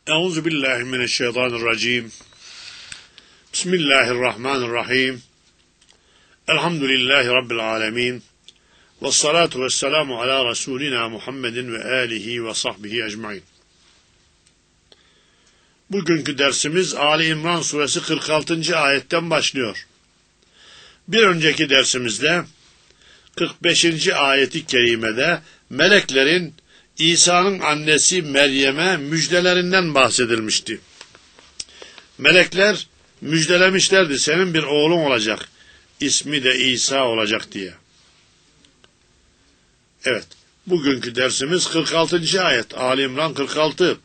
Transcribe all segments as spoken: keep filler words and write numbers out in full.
Euzu billahi mineşşeytanirracim. Bismillahirrahmanirrahim. Elhamdülillahi rabbil alamin. Ves salatu vesselamu ala rasulina Muhammedin ve alihi ve sahbihi ecmaîn. Bugünkü dersimiz Ali İmran suresi kırk altıncı ayetten başlıyor. Bir önceki dersimizde kırk beşinci ayeti kerimede meleklerin İsa'nın annesi Meryem'e müjdelerinden bahsedilmişti. Melekler müjdelemişlerdi, senin bir oğlun olacak, ismi de İsa olacak diye. Evet, bugünkü dersimiz kırk altıncı ayet, Ali İmran kırk altı.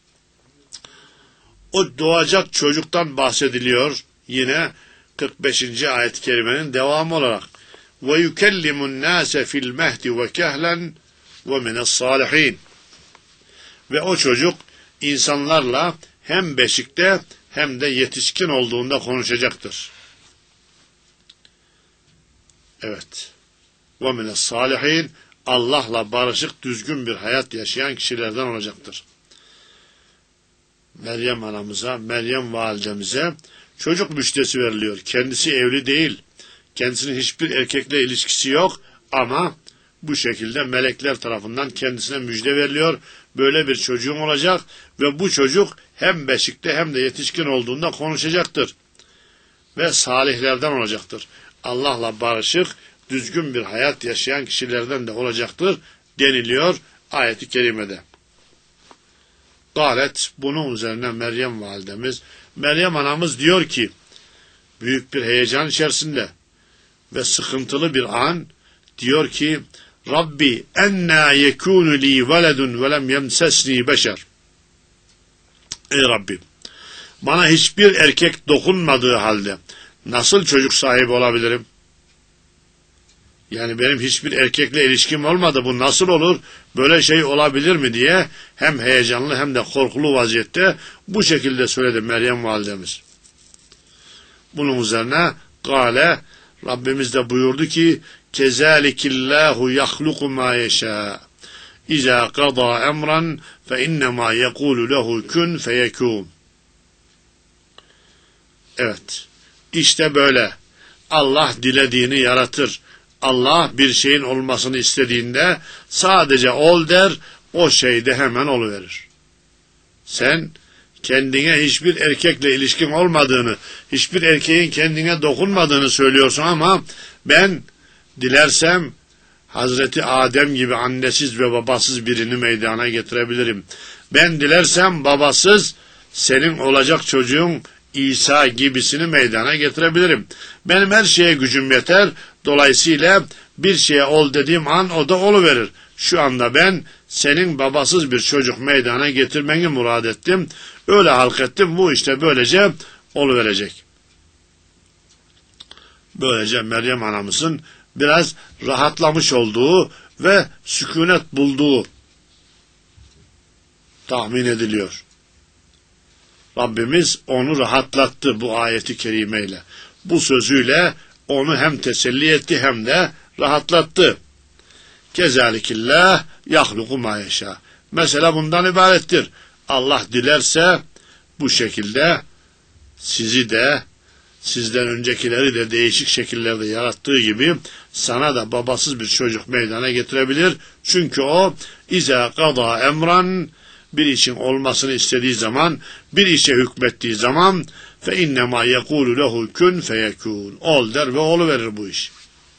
O doğacak çocuktan bahsediliyor yine kırk beşinci ayet-i kerimenin devamı olarak. Ve yukellimun nase fil mehdi ve kehlen ve mines salihin. Ve o çocuk insanlarla hem beşikte hem de yetişkin olduğunda konuşacaktır. Evet. Ve mines salihin, Allah'la barışık düzgün bir hayat yaşayan kişilerden olacaktır. Meryem anamıza, Meryem validemize çocuk müjdesi veriliyor. Kendisi evli değil. Kendisinin hiçbir erkekle ilişkisi yok ama bu şekilde melekler tarafından kendisine müjde veriliyor. Böyle bir çocuğum olacak ve bu çocuk hem beşikte hem de yetişkin olduğunda konuşacaktır. Ve salihlerden olacaktır. Allah'la barışık, düzgün bir hayat yaşayan kişilerden de olacaktır deniliyor ayet-i kerimede. Galet, bunun üzerine Meryem validemiz, Meryem anamız diyor ki, büyük bir heyecan içerisinde ve sıkıntılı bir an, diyor ki, Rabbi enna yekunu li veledun ve lem yemsesni beşer. Ey Rabbim, bana hiçbir erkek dokunmadığı halde nasıl çocuk sahibi olabilirim? Yani benim hiçbir erkekle ilişkim olmadı, bu nasıl olur, böyle şey olabilir mi diye hem heyecanlı hem de korkulu vaziyette bu şekilde söyledi Meryem validemiz. Bunun üzerine gale, Rabbimiz de buyurdu ki kezalikillahu yahluku ma yeşâ İzâ qadâ emran fe innemâ yekûlu lehu kun feyekûn. Evet, işte böyle Allah dilediğini yaratır. Allah bir şeyin olmasını istediğinde sadece ol der, o şey de hemen oluverir. Sen kendine hiçbir erkekle ilişkin olmadığını, hiçbir erkeğin kendine dokunmadığını söylüyorsun ama ben dilersem Hazreti Adem gibi annesiz ve babasız birini meydana getirebilirim. Ben dilersem babasız senin olacak çocuğun İsa gibisini meydana getirebilirim. Benim her şeye gücüm yeter. Dolayısıyla bir şeye ol dediğim an o da oluverir. Şu anda ben senin babasız bir çocuk meydana getirmeni murad ettim. Öyle halk ettim. Bu işte böylece oluverecek. Böylece Meryem anamızın biraz rahatlamış olduğu ve sükunet bulduğu tahmin ediliyor. Rabbimiz onu rahatlattı bu ayeti kerimeyle. Bu sözüyle onu hem teselli etti hem de rahatlattı. Kezalikillah yahluku ma yeşâ. Mesela bundan ibarettir. Allah dilerse bu şekilde sizi de sizden öncekileri de değişik şekillerde yarattığı gibi sana da babasız bir çocuk meydana getirebilir. Çünkü o izâ qadâ emran, bir işin olmasını istediği zaman, bir işe hükmettiği zaman fe innemâ yekûlu lehu kun feyekûn. Ol der ve oluverir bu iş.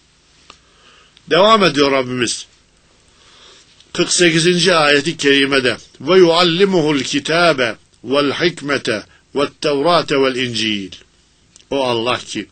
Devam ediyor Rabbimiz. kırk sekizinci ayeti kerimede ve yuallimuhul kitâbe vel hikmete vel tevrate vel incil. O Allah ki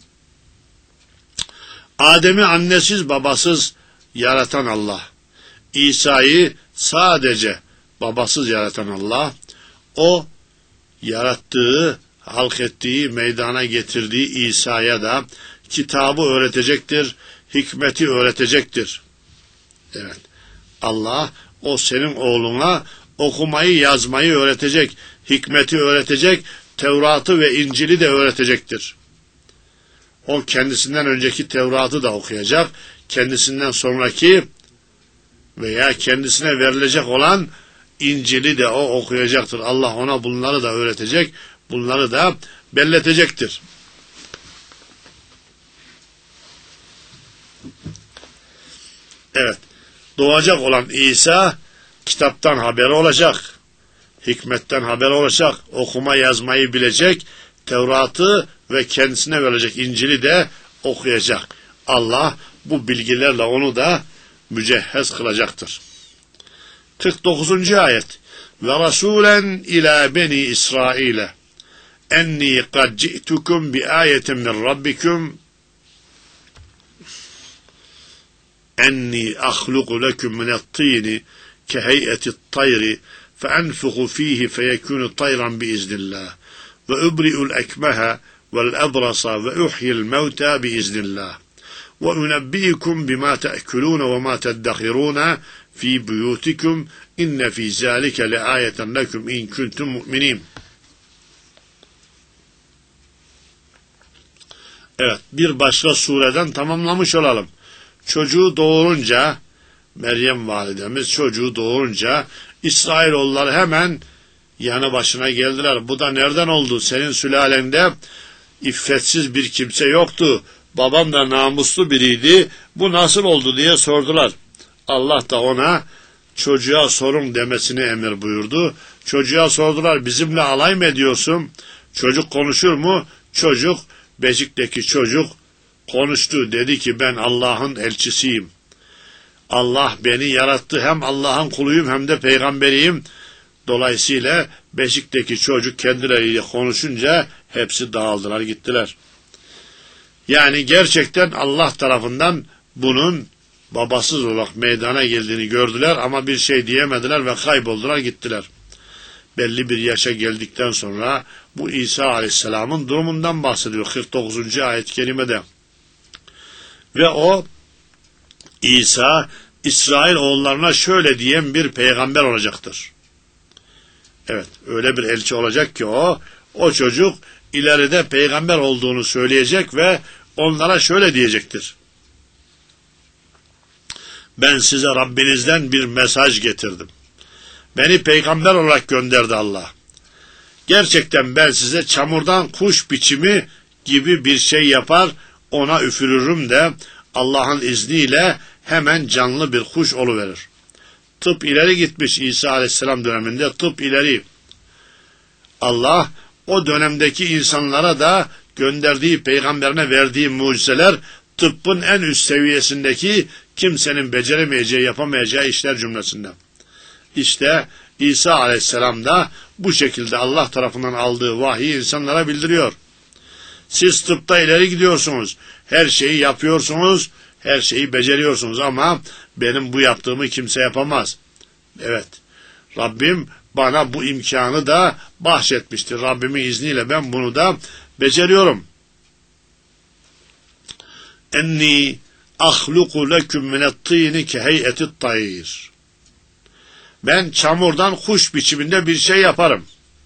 Adem'i annesiz babasız yaratan Allah, İsa'yı sadece babasız yaratan Allah, o yarattığı, halk ettiği, meydana getirdiği İsa'ya da kitabı öğretecektir, hikmeti öğretecektir. Evet, Allah o senin oğluna okumayı, yazmayı öğretecek, hikmeti öğretecek, Tevrat'ı ve İncil'i de öğretecektir. O kendisinden önceki Tevrat'ı da okuyacak, kendisinden sonraki veya kendisine verilecek olan İncil'i de o okuyacaktır. Allah ona bunları da öğretecek, bunları da belletecektir. Evet, doğacak olan İsa kitaptan haberi olacak, hikmetten haberi olacak, okuma yazmayı bilecek, Tevrat'ı ve kendisine verecek İncil'i de okuyacak. Allah bu bilgilerle onu da mücehhez kılacaktır. kırk dokuzuncu ayet. Ve rasulen ila beni İsrail'e enni kad ci'tukum bi ayetin min rabbikum enni ahluqu lekum minat-tini kehey'eti't-tayri feenfuhu fihi feyekunu tayran biiznillah ve ubri'ul ekmeha vel-ebrasa ve uhyil mevta biiznillah ve unebbi'ukum bima te'kulun ve ma teddehirun fi buyutikum inne fi zalike leayeten lekum in kuntum mu'minin. Evet, bir başka sureden tamamlamış olalım. Çocuğu doğurunca, Meryem validemiz çocuğu doğurunca İsrailoğulları hemen yanı başına geldiler. Bu da nereden oldu? Senin sülalende iffetsiz bir kimse yoktu. Babam da namuslu biriydi. Bu nasıl oldu diye sordular. Allah da ona çocuğa sorun demesini emir buyurdu. Çocuğa sordular, bizimle alay mı ediyorsun? Çocuk konuşur mu? Çocuk, Beşik'teki çocuk konuştu. Dedi ki ben Allah'ın elçisiyim. Allah beni yarattı. Hem Allah'ın kuluyum hem de peygamberiyim. Dolayısıyla Beşik'teki çocuk kendileriyle konuşunca hepsi dağıldılar gittiler. Yani gerçekten Allah tarafından bunun babasız olarak meydana geldiğini gördüler ama bir şey diyemediler ve kayboldular gittiler. Belli bir yaşa geldikten sonra bu İsa Aleyhisselam'ın durumundan bahsediyor kırk dokuzuncu ayet-i kerimede. Ve o İsa İsrail oğullarına şöyle diyen bir peygamber olacaktır. Evet, öyle bir elçi olacak ki o o çocuk ileride peygamber olduğunu söyleyecek ve onlara şöyle diyecektir. Ben size Rabbinizden bir mesaj getirdim. Beni peygamber olarak gönderdi Allah. Gerçekten ben size çamurdan kuş biçimi gibi bir şey yapar, ona üfürürüm de Allah'ın izniyle hemen canlı bir kuş oluverir. Tıp ileri gitmiş İsa Aleyhisselam döneminde, tıp ileri. Allah o dönemdeki insanlara da gönderdiği peygamberine verdiği mucizeler tıbbın en üst seviyesindeki kimsenin beceremeyeceği, yapamayacağı işler cümlesinden. İşte İsa Aleyhisselam da bu şekilde Allah tarafından aldığı vahiyi insanlara bildiriyor. Siz tıpta ileri gidiyorsunuz, her şeyi yapıyorsunuz, her şeyi beceriyorsunuz ama benim bu yaptığımı kimse yapamaz. Evet, Rabbim bana bu imkanı da bahşetmiştir. Rabbimin izniyle ben bunu da beceriyorum. Enni ahluku leküm mine't-tîni kehey'eti't-tayr. Ben çamurdan kuş biçiminde bir şey yaparım.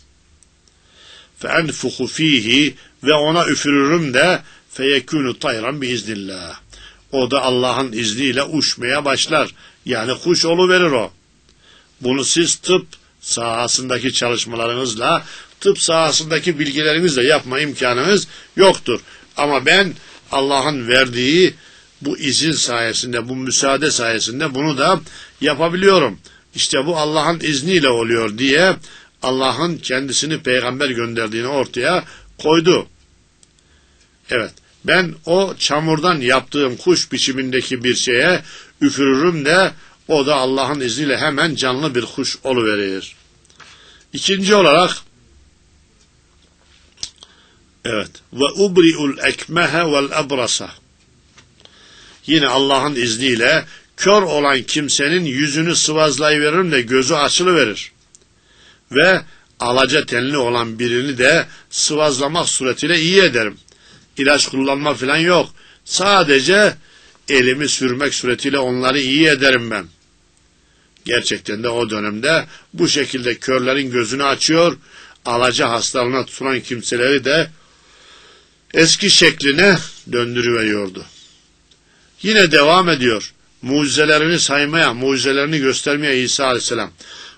Feenfuhu fihi ve ona üfürürüm de feyekûnu tayran biiznillah. O da Allah'ın izniyle uçmaya başlar. Yani kuş oluverir o. Bunu siz tıp sahasındaki çalışmalarınızla, tıp sahasındaki bilgilerinizle yapma imkanınız yoktur. Ama ben Allah'ın verdiği bu izin sayesinde, bu müsaade sayesinde bunu da yapabiliyorum. İşte bu Allah'ın izniyle oluyor diye Allah'ın kendisini peygamber gönderdiğini ortaya koydu. Evet, ben o çamurdan yaptığım kuş biçimindeki bir şeye üfürürüm de o da Allah'ın izniyle hemen canlı bir kuş oluverir. İkinci olarak evet ve ubri'ul ekmehe vel ebrasa. Yine Allah'ın izniyle kör olan kimsenin yüzünü sıvazlayıveririm de gözü açılıverir. Ve alaca tenli olan birini de sıvazlamak suretiyle iyi ederim. İlaç kullanma falan yok. Sadece elimi sürmek suretiyle onları iyi ederim ben. Gerçekten de o dönemde bu şekilde körlerin gözünü açıyor, alaca hastalığına tutulan kimseleri de eski şekline döndürüveriyordu. Yine devam ediyor. Mucizelerini saymaya, mucizelerini göstermeye İsa Aleyhisselam.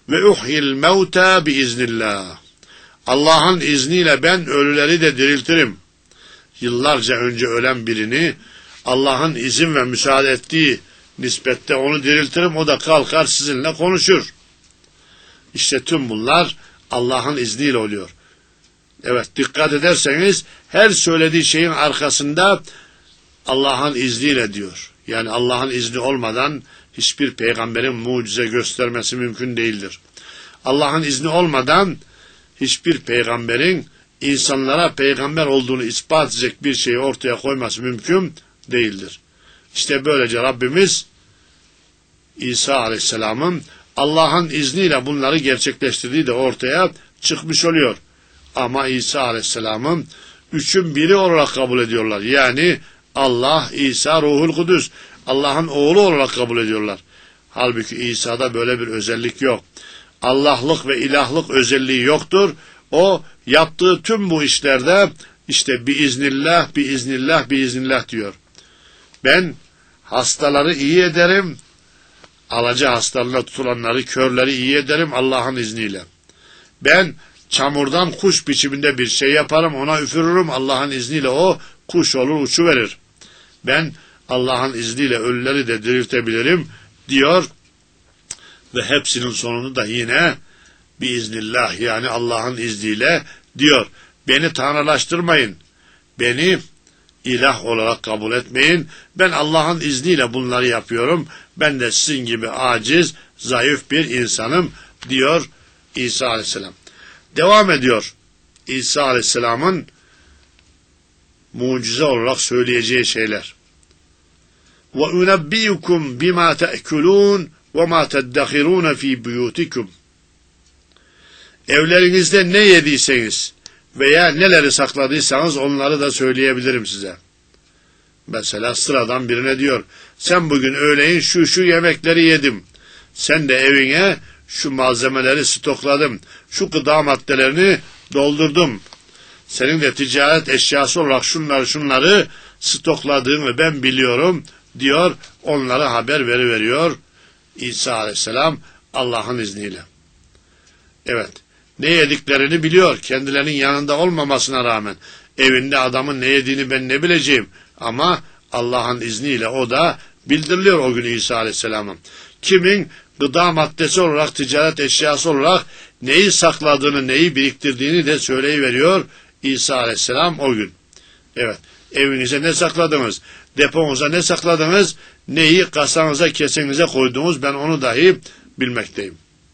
ve uhyil mevta biiznillah. Allah'ın izniyle ben ölüleri de diriltirim. Yıllarca önce ölen birini Allah'ın izin ve müsaade ettiği nispette onu diriltirim. O da kalkar sizinle konuşur. İşte tüm bunlar Allah'ın izniyle oluyor. Evet, dikkat ederseniz her söylediği şeyin arkasında Allah'ın izniyle diyor. Yani Allah'ın izni olmadan hiçbir peygamberin mucize göstermesi mümkün değildir. Allah'ın izni olmadan hiçbir peygamberin insanlara peygamber olduğunu ispat edecek bir şeyi ortaya koyması mümkün değildir. İşte böylece Rabbimiz İsa Aleyhisselam'ın Allah'ın izniyle bunları gerçekleştirdiği de ortaya çıkmış oluyor. Ama İsa Aleyhisselam'ın üçün biri olarak kabul ediyorlar. Yani Allah, İsa, Ruhul Kudüs, Allah'ın oğlu olarak kabul ediyorlar. Halbuki İsa'da böyle bir özellik yok. Allah'lık ve ilahlık özelliği yoktur. O yaptığı tüm bu işlerde işte biiznillah, biiznillah, biiznillah diyor. Ben hastaları iyi ederim, alaca hastalığına tutulanları, körleri iyi ederim Allah'ın izniyle. Ben çamurdan kuş biçiminde bir şey yaparım, ona üfürürüm, Allah'ın izniyle o kuş olur, uçuverir. Ben Allah'ın izniyle ölüleri de diriltebilirim diyor ve hepsinin sonunu da yine biiznillah, yani Allah'ın izniyle diyor. Beni tanrılaştırmayın, beni ilah olarak kabul etmeyin, ben Allah'ın izniyle bunları yapıyorum, ben de sizin gibi aciz, zayıf bir insanım diyor İsa Aleyhisselam. Devam ediyor İsa Aleyhisselam'ın mucize olarak söyleyeceği şeyler. وَاُنَبِّيُكُمْ بِمَا تَأْكُلُونَ وَمَا تَدَّخِرُونَ ف۪ي بُيُوتِكُمْ. Evlerinizde ne yediyseniz veya neleri sakladıysanız onları da söyleyebilirim size. Mesela sıradan birine diyor, sen bugün öğleyin şu şu yemekleri yedim. Sen de evine şu malzemeleri stokladım. Şu gıda maddelerini doldurdum. Senin de ticaret eşyası olarak şunları şunları stokladığını ben biliyorum diyor. Onlara haber veriveriyor İsa Aleyhisselam Allah'ın izniyle. Evet. Ne yediklerini biliyor. Kendilerinin yanında olmamasına rağmen. Evinde adamın ne yediğini ben ne bileceğim. Ama Allah'ın izniyle o da bildiriliyor o gün İsa Aleyhisselam'ın. Kimin gıda maddesi olarak, ticaret eşyası olarak neyi sakladığını, neyi biriktirdiğini de söyleyiveriyor İsa Aleyhisselam o gün. Evet, evinize ne sakladınız, deponuza ne sakladınız, neyi kasanıza, kesenize koydunuz, ben onu dahi bilmekteyim.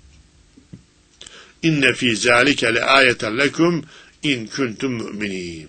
İnne fî zâlike le âyeten lekum in kuntum mu'minîn.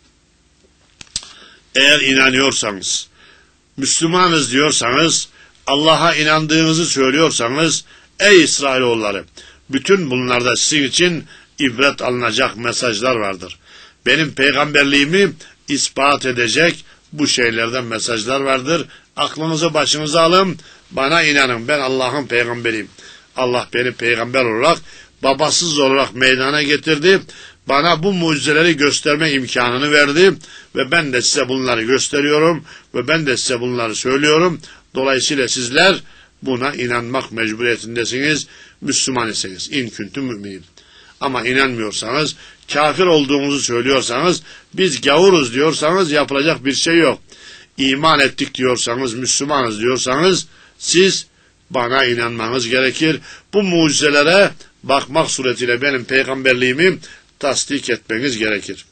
Eğer inanıyorsanız, Müslümanız diyorsanız, Allah'a inandığınızı söylüyorsanız, ey İsrailoğulları, bütün bunlarda sizin için ibret alınacak mesajlar vardır. Benim peygamberliğimi ispat edecek bu şeylerden mesajlar vardır. Aklınızı başınıza alın, bana inanın, ben Allah'ın peygamberiyim. Allah beni peygamber olarak, babasız olarak meydana getirdi. Bana bu mucizeleri gösterme imkanını verdi ve ben de size bunları gösteriyorum ve ben de size bunları söylüyorum. Dolayısıyla sizler buna inanmak mecburiyetindesiniz, Müslüman iseniz. İn kuntum müminin. Ama inanmıyorsanız, kafir olduğunuzu söylüyorsanız, biz gavuruz diyorsanız yapılacak bir şey yok. İman ettik diyorsanız, Müslümanız diyorsanız, siz bana inanmanız gerekir. Bu mucizelere bakmak suretiyle benim peygamberliğimi tasdik etmeniz gerekir.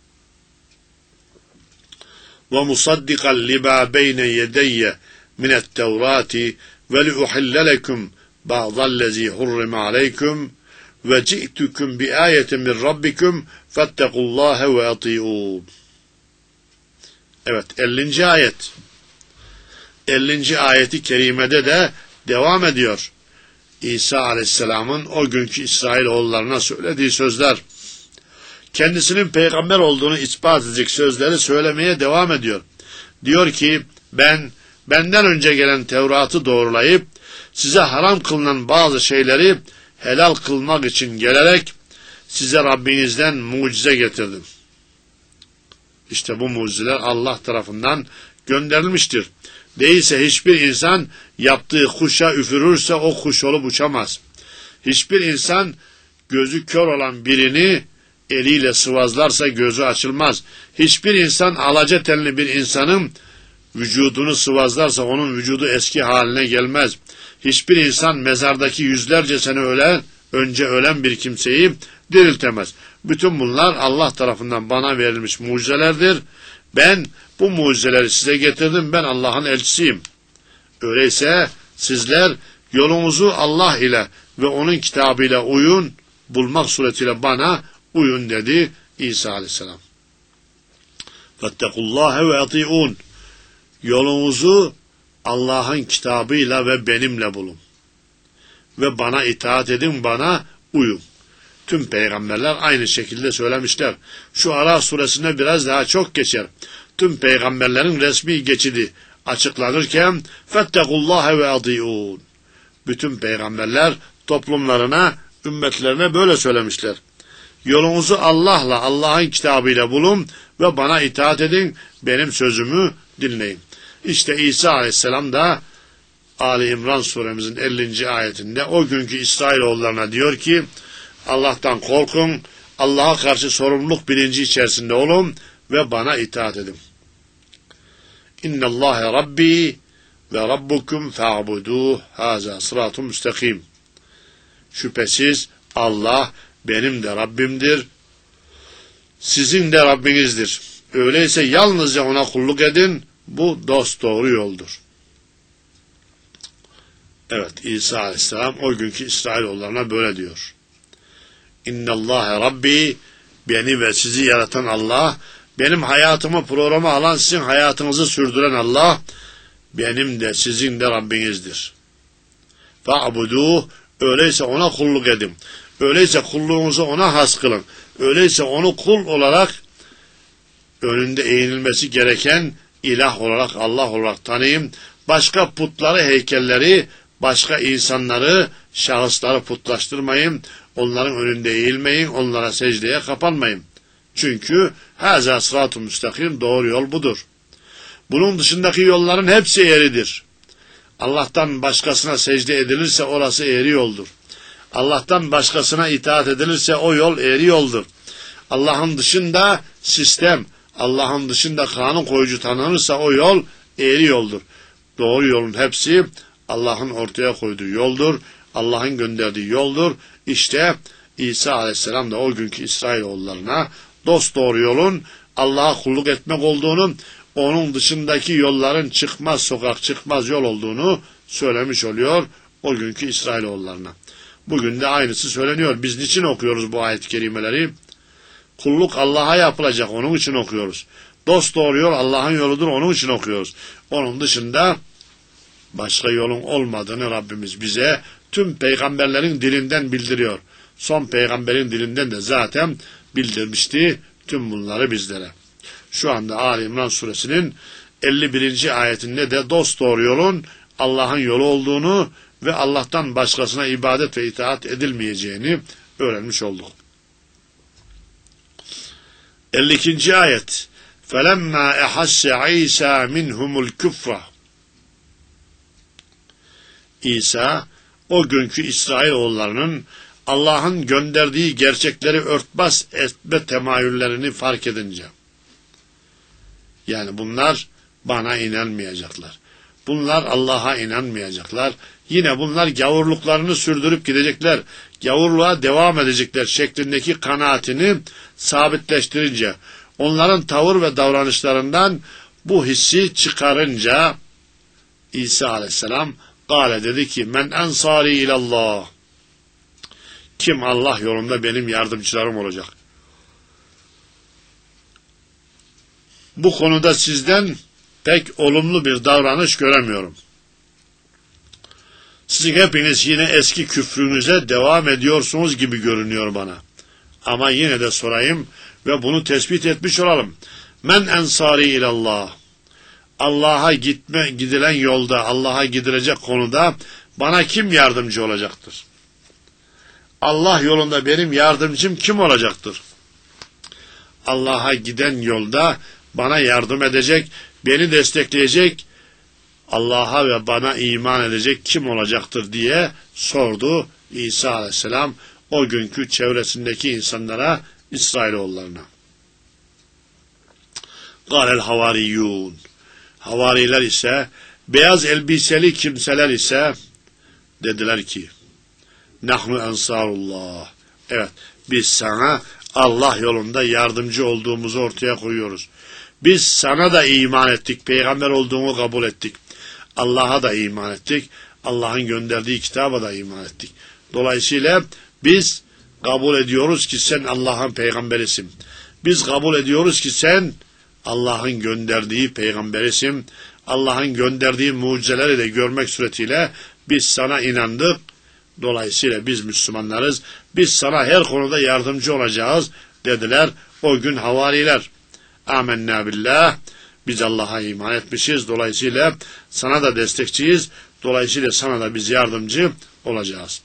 وَمُصَدِّقًا لِبَا بَيْنَ يَدَيَّ مِنَ التَّوْرَاتِ وَلِأُحِلَّ لَكُمْ بَعْضَ الَّذ۪ي حُرِّمَ عَلَيْكُمْ وَجِئْتُكُمْ بِآيَةٍ مِنْ رَبِّكُمْ فَاتَّقُوا اللّٰهَ وَاَطِيعُونَ. Evet, ellinci ayet. ellinci ayeti kerimede de devam ediyor. İsa Aleyhisselam'ın o günkü İsrailoğullarına söylediği sözler, kendisinin peygamber olduğunu ispat edecek sözleri söylemeye devam ediyor. Diyor ki, ben benden önce gelen Tevrat'ı doğrulayıp size haram kılınan bazı şeyleri helal kılmak için gelerek size Rabbinizden mucize getirdim. İşte bu mucizeler Allah tarafından gönderilmiştir. Değilse hiçbir insan yaptığı kuşa üfürürse o kuş olup uçamaz. Hiçbir insan gözü kör olan birini eliyle sıvazlarsa gözü açılmaz. Hiçbir insan alaca tenli bir insanın vücudunu sıvazlarsa onun vücudu eski haline gelmez. Hiçbir insan mezardaki yüzlerce sene ölen, önce ölen bir kimseyi diriltemez. Bütün bunlar Allah tarafından bana verilmiş mucizelerdir. Ben bu mucizeleri size getirdim. Ben Allah'ın elçisiyim. Öyleyse sizler yolunuzu Allah ile ve onun kitabıyla uyun, bulmak suretiyle bana uyun dedi İsa aleyhisselam. Fettekullâhe ve ati'ûn. Yolunuzu Allah'ın kitabıyla ve benimle bulun. Ve bana itaat edin, bana uyun. Tüm peygamberler aynı şekilde söylemişler. Şu Araf suresinde biraz daha çok geçer. Tüm peygamberlerin resmi geçidi açıklanırken fettekullâhe ve ati'ûn. Bütün peygamberler toplumlarına, ümmetlerine böyle söylemişler. Yolunuzu Allah'la, Allah'ın kitabıyla bulun ve bana itaat edin, benim sözümü dinleyin. İşte İsa aleyhisselam da Ali İmran suremizin ellinci ayetinde o günkü İsrailoğullarına diyor ki, Allah'tan korkun, Allah'a karşı sorumluluk bilinci içerisinde olun ve bana itaat edin. İnnallâhe Rabbi ve Rabbukum fe'abuduh, hâzâ sıratun müstakim. Şüphesiz Allah benim de Rabbimdir, sizin de Rabbinizdir. Öyleyse yalnızca ona kulluk edin, bu dosdoğru yoldur. Evet, İsa aleyhisselam o günkü İsrailoğullarına böyle diyor. İnnallâhe Rabbi, beni ve sizi yaratan Allah, benim hayatımı programa alan, sizin hayatınızı sürdüren Allah, benim de sizin de Rabbinizdir. Fa'buduh, öyleyse ona kulluk edin. Öyleyse kulluğunuzu ona has kılın. Öyleyse onu kul olarak, önünde eğilmesi gereken ilah olarak, Allah olarak tanıyın. Başka putları, heykelleri, başka insanları, şahısları putlaştırmayın. Onların önünde eğilmeyin, onlara secdeye kapanmayın. Çünkü hâzâ sıratun müstakim, doğru yol budur. Bunun dışındaki yolların hepsi eğridir. Allah'tan başkasına secde edilirse orası eğri yoldur. Allah'tan başkasına itaat edilirse o yol eğri yoldur. Allah'ın dışında sistem, Allah'ın dışında kanun koyucu tanınırsa o yol eğri yoldur. Doğru yolun hepsi Allah'ın ortaya koyduğu yoldur. Allah'ın gönderdiği yoldur. İşte İsa aleyhisselam da o günkü İsrailoğullarına dosdoğru yolun Allah'a kulluk etmek olduğunu, onun dışındaki yolların çıkmaz sokak, çıkmaz yol olduğunu söylemiş oluyor o günkü İsrailoğullarına. Bugün de aynısı söyleniyor. Biz niçin okuyoruz bu ayet-i kerimeleri? Kulluk Allah'a yapılacak, onun için okuyoruz. Dosdoğru yol Allah'ın yoludur, onun için okuyoruz. Onun dışında başka yolun olmadığını Rabbimiz bize tüm peygamberlerin dilinden bildiriyor. Son peygamberin dilinden de zaten bildirmişti tüm bunları bizlere. Şu anda Ali İmran suresinin elli birinci ayetinde de dosdoğru yolun Allah'ın yolu olduğunu ve Allah'tan başkasına ibadet ve itaat edilmeyeceğini öğrenmiş olduk. elli ikinci ayet. فَلَمَّا اَحَسَّ عِيسَى مِنْهُمُ الْكُفْرَ. İsa, o günkü İsrailoğullarının Allah'ın gönderdiği gerçekleri örtbas etme temayüllerini fark edince, yani bunlar bana inanmayacaklar, bunlar Allah'a inanmayacaklar, yine bunlar gavurluklarını sürdürüp gidecekler, gavurluğa devam edecekler şeklindeki kanaatini sabitleştirince, onların tavır ve davranışlarından bu hissi çıkarınca İsa aleyhisselam Kale dedi ki, men ensari ilallah. Kim Allah yolunda benim yardımcılarım olacak? Bu konuda sizden pek olumlu bir davranış göremiyorum. Sizin hepiniz yine eski küfrünüze devam ediyorsunuz gibi görünüyor bana. Ama yine de sorayım ve bunu tespit etmiş olalım. Men ensari ilallah. Allah'a gitme, gidilen yolda, Allah'a gidilecek konuda bana kim yardımcı olacaktır? Allah yolunda benim yardımcım kim olacaktır? Allah'a giden yolda bana yardım edecek, beni destekleyecek, Allah'a ve bana iman edecek kim olacaktır diye sordu İsa aleyhisselam o günkü çevresindeki insanlara, İsrailoğullarına. Gâlel havariyyûn. Havariler ise, beyaz elbiseli kimseler ise dediler ki, nahnu ensarullah. Evet, biz sana Allah yolunda yardımcı olduğumuzu ortaya koyuyoruz. Biz sana da iman ettik, peygamber olduğunu kabul ettik. Allah'a da iman ettik, Allah'ın gönderdiği kitaba da iman ettik. Dolayısıyla biz kabul ediyoruz ki sen Allah'ın peygamberisin. Biz kabul ediyoruz ki sen Allah'ın gönderdiği peygamberisin. Allah'ın gönderdiği mucizeleri de görmek suretiyle biz sana inandık. Dolayısıyla biz Müslümanlarız. Biz sana her konuda yardımcı olacağız dediler o gün havariler. Âmennâ billah. Biz Allah'a iman etmişiz. Dolayısıyla sana da destekçiyiz. Dolayısıyla sana da biz yardımcı olacağız.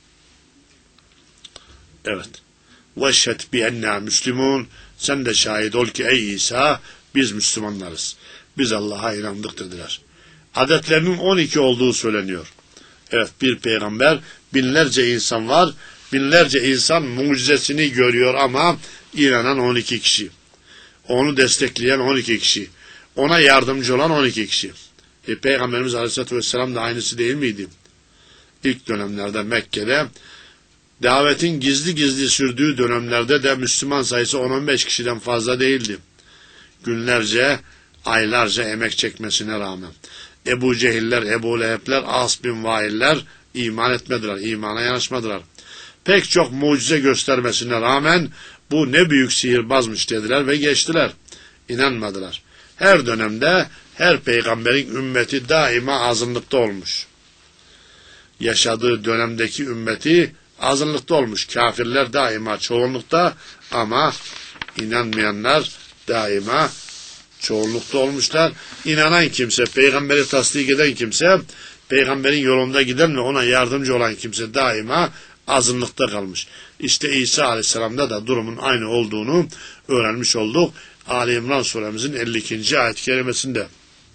Evet. وَشَّدْ بِأَنَّا Müslümun. Sen de şahit ol ki ey İsa biz Müslümanlarız. Biz Allah'a inandık dediler. Adetlerinin on iki olduğu söyleniyor. Evet, bir peygamber, binlerce insan var. Binlerce insan mucizesini görüyor ama inanan on iki kişi. Onu destekleyen on iki kişi. Ona yardımcı olan on iki kişi. E, Peygamberimiz Aleyhisselatü Vesselam da aynısı değil miydi? İlk dönemlerde Mekke'de davetin gizli gizli sürdüğü dönemlerde de Müslüman sayısı on on beş kişiden fazla değildi. Günlerce, aylarca emek çekmesine rağmen. Ebu Cehiller, Ebu Lehebler, As bin Vailler iman etmediler, imana yanaşmadılar. Pek çok mucize göstermesine rağmen bu ne büyük sihirbazmış dediler ve geçtiler. İnanmadılar. Her dönemde her peygamberin ümmeti daima azınlıkta olmuş. Yaşadığı dönemdeki ümmeti azınlıkta olmuş. Kafirler daima çoğunlukta ama inanmayanlar daima çoğunlukta olmuşlar. İnanan kimse, peygamberi tasdik eden kimse, peygamberin yolunda giden ve ona yardımcı olan kimse daima azınlıkta kalmış. İşte İsa Aleyhisselam'da da durumun aynı olduğunu öğrenmiş olduk. Ali İmran suremizin elli ikinci ayet-i kerimesinde.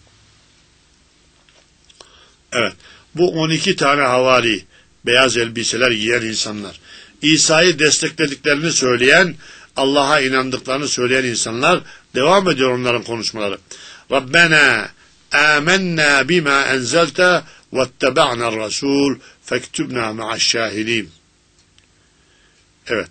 Evet, bu on iki tane havari, beyaz elbiseler giyen insanlar, İsa'yı desteklediklerini söyleyen, Allah'a inandıklarını söyleyen insanlar, devam ediyor onların konuşmaları. Rabbena amennâ bima enzelte vettebe'nâ rasul fektubna ma'aşşâhidîn. Evet.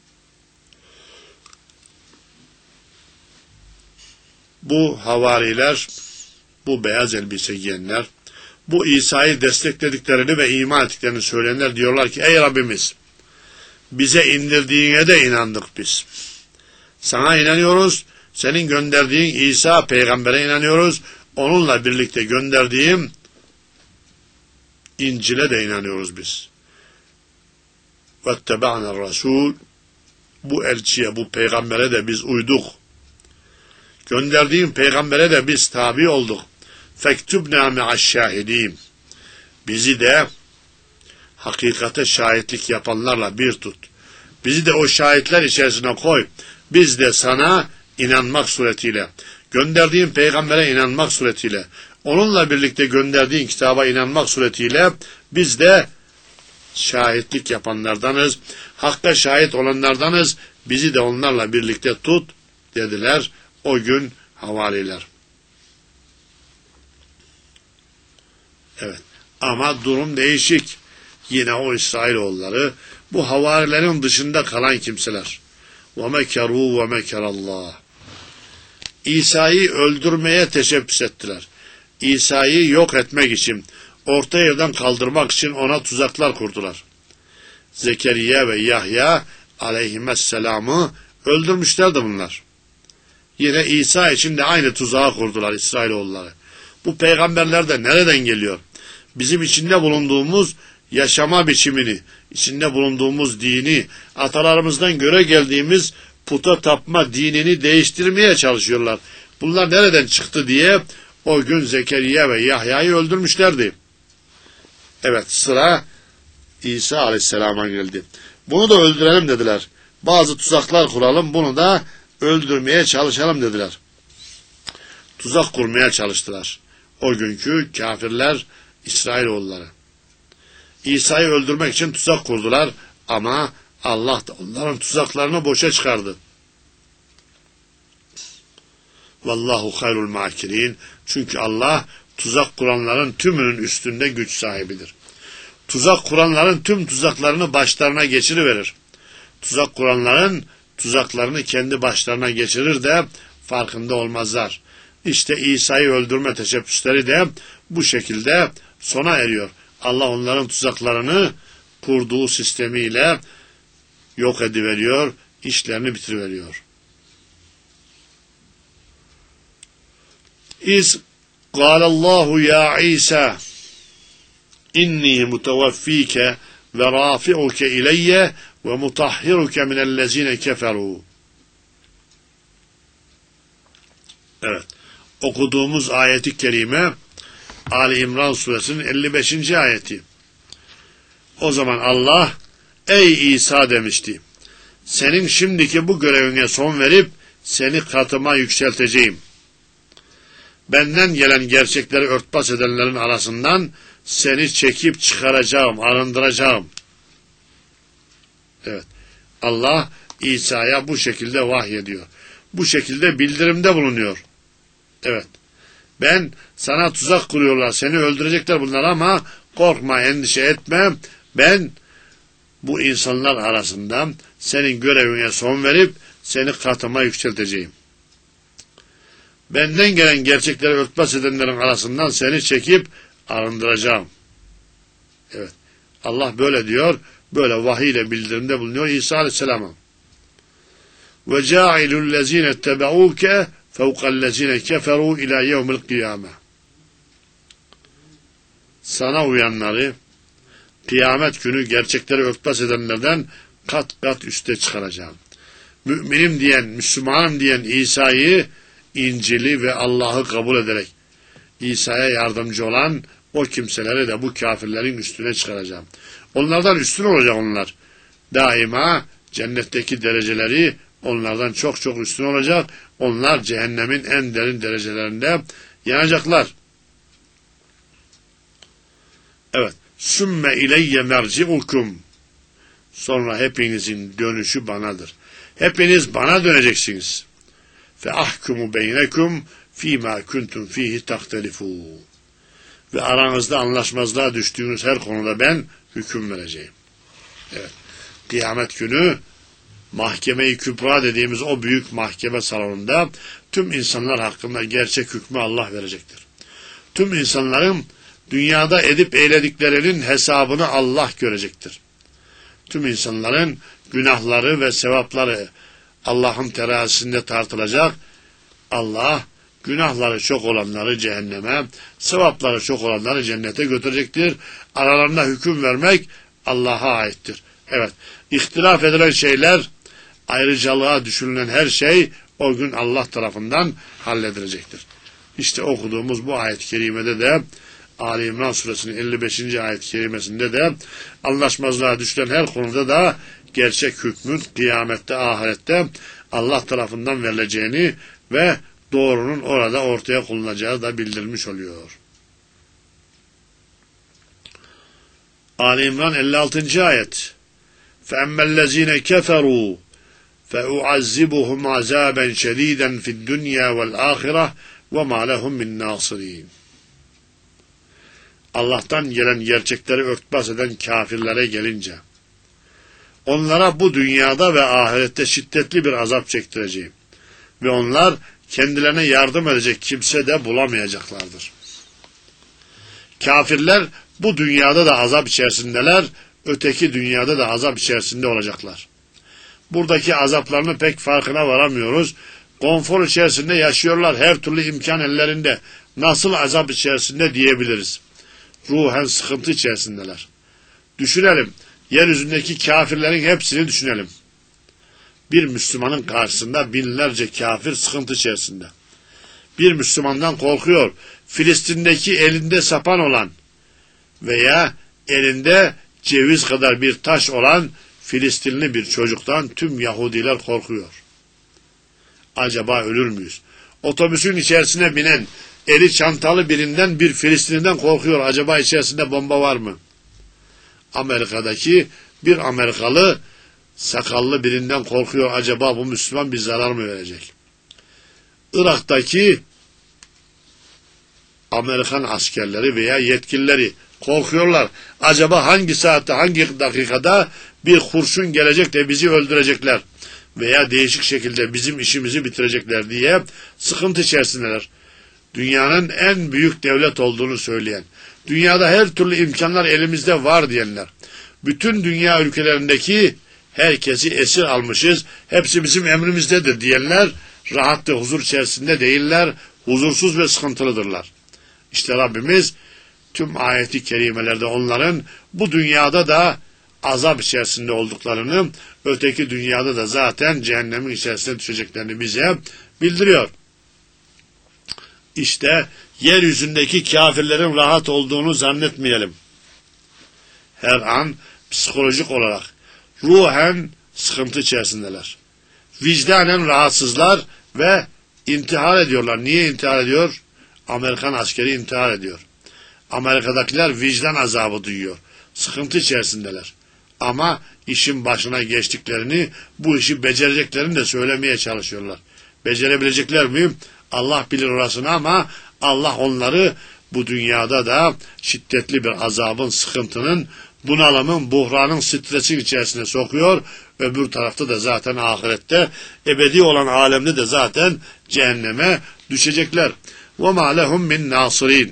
Bu havariler, bu beyaz elbise giyenler, bu İsa'yı desteklediklerini ve iman ettiklerini söyleyenler diyorlar ki ey Rabbimiz, bize indirdiğine de inandık biz. Sana inanıyoruz, senin gönderdiğin İsa peygambere inanıyoruz, onunla birlikte gönderdiğim İncil'e de inanıyoruz biz. وَاتَّبَعْنَا Rasul. Bu elçiye, bu peygambere de biz uyduk. Gönderdiğim peygambere de biz tabi olduk. فَاكْتُبْنَا مِعَ الشَّاهِد۪ينَ. Bizi de hakikate şahitlik yapanlarla bir tut. Bizi de o şahitler içerisine koy. Biz de sana inanmak suretiyle, gönderdiğin peygambere inanmak suretiyle, onunla birlikte gönderdiğin kitaba inanmak suretiyle biz de şahitlik yapanlardanız, hakka şahit olanlardanız, bizi de onlarla birlikte tut dediler o gün havariler. Evet, ama durum değişik. Yine o İsrailoğulları, bu havarilerin dışında kalan kimseler. وَمَكَرُوا وَمَكَرَ اللّٰهِ. İsa'yı öldürmeye teşebbüs ettiler. İsa'yı yok etmek için, orta yerden kaldırmak için ona tuzaklar kurdular. Zekeriya ve Yahya aleyhisselamı öldürmüşlerdi bunlar. Yine İsa için de aynı tuzağı kurdular İsrailoğulları. Bu peygamberler de nereden geliyor? Bizim içinde bulunduğumuz yaşama biçimini, içinde bulunduğumuz dini, atalarımızdan göre geldiğimiz puta tapma dinini değiştirmeye çalışıyorlar. Bunlar nereden çıktı diye o gün Zekeriya ve Yahya'yı öldürmüşlerdi. Evet, sıra İsa Aleyhisselam'a geldi. Bunu da öldürelim dediler. Bazı tuzaklar kuralım, bunu da öldürmeye çalışalım dediler. Tuzak kurmaya çalıştılar. O günkü kafirler, İsrailoğulları. İsa'yı öldürmek için tuzak kurdular ama Allah da onların tuzaklarını boşa çıkardı. Vallahu hayrul makirin. Çünkü Allah tuzak kuranların tümünün üstünde güç sahibidir. Tuzak kuranların tüm tuzaklarını başlarına geçiriverir. Tuzak kuranların tuzaklarını kendi başlarına geçirir de farkında olmazlar. İşte İsa'yı öldürme teşebbüsleri de bu şekilde sona eriyor. Allah onların tuzaklarını kurduğu sistemiyle yok ediveriyor, işlerini bitiriveriyor. İz Allahu ya İsa inni mutevaffike ve rafi'uke ileyye ve mutahhiruke minellezine keferu. Evet. Okuduğumuz ayeti kerime Ali İmran suresinin elli beşinci ayeti. O zaman Allah ey İsa demişti. Senin şimdiki bu görevine son verip seni katıma yükselteceğim. Benden gelen gerçekleri örtbas edenlerin arasından seni çekip çıkaracağım, arındıracağım. Evet. Allah İsa'ya bu şekilde vahyediyor. Bu şekilde bildirimde bulunuyor. Evet. Ben sana tuzak kuruyorlar, seni öldürecekler bunlar ama korkma, endişe etme. Ben bu insanlar arasından senin görevine son verip seni katıma yükselteceğim. Benden gelen gerçekleri örtbas edenlerin arasından seni çekip arındıracağım. Evet. Allah böyle diyor, böyle vahiy ile bildirimde bulunuyor İsa Aleyhisselam'a. Ve câilul lezîne ettebeûke fevkallezîne keferû ilâ yevmil kıyâme. Sana uyanları kıyamet günü gerçekleri örtbas edenlerden kat kat üste çıkaracağım. Müminim diyen, Müslümanım diyen İsa'yı, İncil'i ve Allah'ı kabul ederek İsa'ya yardımcı olan o kimseleri de bu kafirlerin üstüne çıkaracağım. Onlardan üstün olacak onlar. Daima cennetteki dereceleri onlardan çok çok üstün olacak. Onlar cehennemin en derin derecelerinde yanacaklar. Evet. Sümme ileyye merci'ukum. Sonra hepinizin dönüşü banadır. Hepiniz bana döneceksiniz. Fe ahkumu beynekum fîmâ kuntum fîhî tahtelifûn. Ve aranızda anlaşmazlığa düştüğünüz her konuda ben hüküm vereceğim. Evet. Kıyamet günü Mahkeme-i Kübra dediğimiz o büyük mahkeme salonunda tüm insanlar hakkında gerçek hükmü Allah verecektir. Tüm insanların dünyada edip eylediklerinin hesabını Allah görecektir. Tüm insanların günahları ve sevapları Allah'ın terazisinde tartılacak. Allah günahları çok olanları cehenneme, sevapları çok olanları cennete götürecektir. Aralarında hüküm vermek Allah'a aittir. Evet, ihtilaf edilen şeyler, ayrıcalığa düşünülen her şey o gün Allah tarafından halledilecektir. İşte okuduğumuz bu ayet-i kerimede de Ali İmran suresinin elli beşinci ayet-i kerimesinde de anlaşmazlığa düşülen her konuda da gerçek hükmün kıyamette, ahirette Allah tarafından verileceğini ve doğrunun orada ortaya konulacağı da bildirmiş oluyor. Ali İmran elli altıncı ayet. فَاَمَّا الَّذ۪ينَ كَفَرُوا فَاُعَذِّبُهُمْ عَذَابًا شَد۪يدًا فِي الدُّنْيَا وَالْآخِرَةِ وَمَا لَهُمْ مِنْ نَاصِر۪ينَ. Allah'tan gelen gerçekleri örtbas eden kafirlere gelince, onlara bu dünyada ve ahirette şiddetli bir azap çektireceğim. Ve onlar kendilerine yardım edecek kimse de bulamayacaklardır. Kafirler bu dünyada da azap içerisindeler, öteki dünyada da azap içerisinde olacaklar. Buradaki azaplarını pek farkına varamıyoruz. Konfor içerisinde yaşıyorlar, her türlü imkan ellerinde. Nasıl azap içerisinde diyebiliriz? Ruhen sıkıntı içerisindeler. Düşünelim, yeryüzündeki kafirlerin hepsini düşünelim. Bir Müslümanın karşısında binlerce kafir sıkıntı içerisinde. Bir Müslümandan korkuyor. Filistin'deki elinde sapan olan veya elinde ceviz kadar bir taş olan Filistinli bir çocuktan tüm Yahudiler korkuyor. Acaba ölür müyüz? Otobüsün içerisine binen eli çantalı birinden bir Filistinli'den korkuyor. Acaba içerisinde bomba var mı? Amerika'daki bir Amerikalı sakallı birinden korkuyor. Acaba bu Müslüman bir zarar mı verecek? Irak'taki Amerikan askerleri veya yetkilileri korkuyorlar. Acaba hangi saatte, hangi dakikada bir kurşun gelecek de bizi öldürecekler veya değişik şekilde bizim işimizi bitirecekler diye sıkıntı içerisindeler. Dünyanın en büyük devlet olduğunu söyleyen, dünyada her türlü imkanlar elimizde var diyenler, bütün dünya ülkelerindeki herkesi esir almışız, hepsi bizim emrimizdedir diyenler rahat ve huzur içerisinde değiller, huzursuz ve sıkıntılıdırlar. İşte Rabbimiz tüm ayeti kerimelerde onların bu dünyada da azap içerisinde olduklarını, öteki dünyada da zaten cehennemin içerisine düşeceklerini bize bildiriyor. İşte yeryüzündeki kafirlerin rahat olduğunu zannetmeyelim. Her an psikolojik olarak, ruhen sıkıntı içerisindeler. Vicdanen rahatsızlar ve intihar ediyorlar. Niye intihar ediyor? Amerikan askeri intihar ediyor. Amerika'dakiler vicdan azabı duyuyor. Sıkıntı içerisindeler. Ama işin başına geçtiklerini, bu işi becereceklerini de söylemeye çalışıyorlar. Becerebilecekler mi? Allah bilir orasını, ama Allah onları bu dünyada da şiddetli bir azabın, sıkıntının, bunalımın, buhranın, stresin içerisine sokuyor. Öbür tarafta da zaten ahirette, ebedi olan alemde de zaten cehenneme düşecekler. وَمَا لَهُمْ مِنْ نَاصِرِينَ.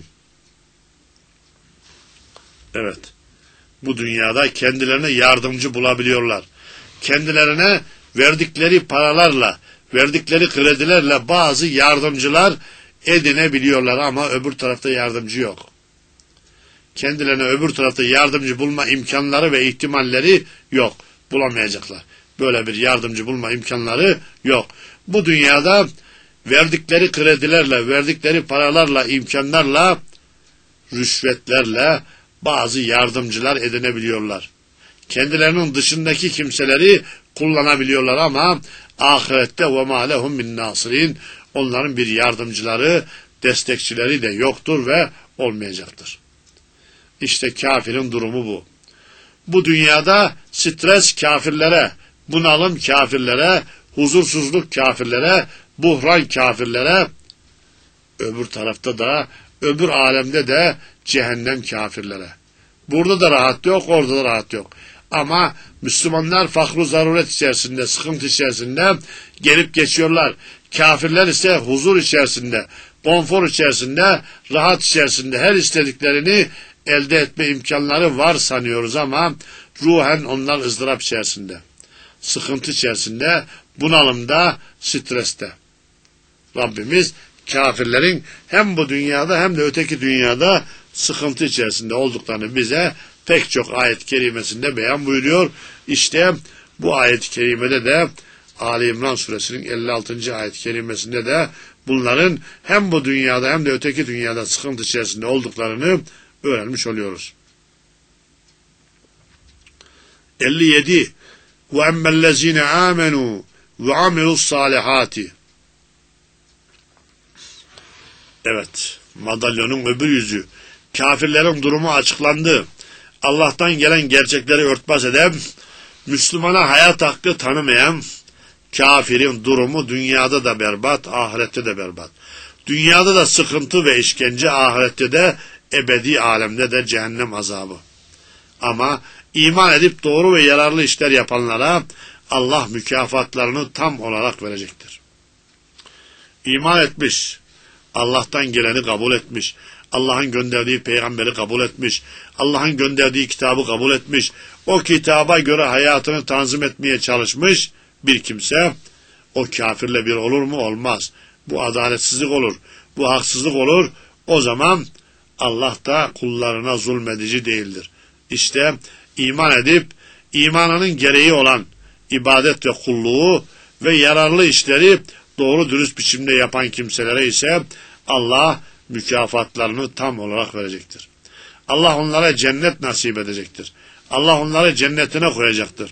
Evet, bu dünyada kendilerine yardımcı bulabiliyorlar. Kendilerine verdikleri paralarla, verdikleri kredilerle bazı yardımcılar edinebiliyorlar, ama öbür tarafta yardımcı yok. Kendilerine öbür tarafta yardımcı bulma imkanları ve ihtimalleri yok. Bulamayacaklar. Böyle bir yardımcı bulma imkanları yok. Bu dünyada verdikleri kredilerle, verdikleri paralarla, imkanlarla, rüşvetlerle bazı yardımcılar edinebiliyorlar. Kendilerinin dışındaki kimseleri kullanabiliyorlar, ama ahirette وَمَا لَهُمْ مِنْ نَاصِرِينَ, onların bir yardımcıları, destekçileri de yoktur ve olmayacaktır. İşte kafirin durumu bu. Bu dünyada stres kafirlere, bunalım kafirlere, huzursuzluk kafirlere, buhran kafirlere, öbür tarafta da, öbür alemde de cehennem kafirlere. Burada da rahat yok, orada da rahat yok. Ama Müslümanlar fakr-ı zaruret içerisinde, sıkıntı içerisinde gelip geçiyorlar. Kafirler ise huzur içerisinde, konfor içerisinde, rahat içerisinde her istediklerini elde etme imkanları var sanıyoruz, ama ruhen onlar ızdırap içerisinde, sıkıntı içerisinde, bunalımda, streste. Rabbimiz kafirlerin hem bu dünyada hem de öteki dünyada sıkıntı içerisinde olduklarını bize pek çok ayet-i kerimesinde beyan buyuruyor. İşte bu ayet-i kerimede de Ali İmran suresinin elli altıncı ayet-i kerimesinde de bunların hem bu dünyada hem de öteki dünyada sıkıntı içerisinde olduklarını öğrenmiş oluyoruz. elli yedi وَاَمَّا الَّذ۪ينَ آمَنُوا وَعَمِلُوا الصَّالِحَاتِ. Evet, madalyonun öbür yüzü. Kafirlerin durumu açıklandı. Allah'tan gelen gerçekleri örtbas eden, Müslümana hayat hakkı tanımayan kafirin durumu dünyada da berbat, ahirette de berbat. Dünyada da sıkıntı ve işkence, ahirette de ebedi alemde de cehennem azabı. Ama iman edip doğru ve yararlı işler yapanlara Allah mükafatlarını tam olarak verecektir. İman etmiş, Allah'tan geleni kabul etmiş, Allah'ın gönderdiği peygamberi kabul etmiş, Allah'ın gönderdiği kitabı kabul etmiş, o kitaba göre hayatını tanzim etmeye çalışmış bir kimse, o kafirle bir olur mu? Olmaz. Bu adaletsizlik olur, bu haksızlık olur. O zaman Allah da kullarına zulmedici değildir. İşte iman edip, imanının gereği olan ibadet ve kulluğu ve yararlı işleri doğru dürüst biçimde yapan kimselere ise Allah mükafatlarını tam olarak verecektir. Allah onlara cennet nasip edecektir. Allah onları cennetine koyacaktır.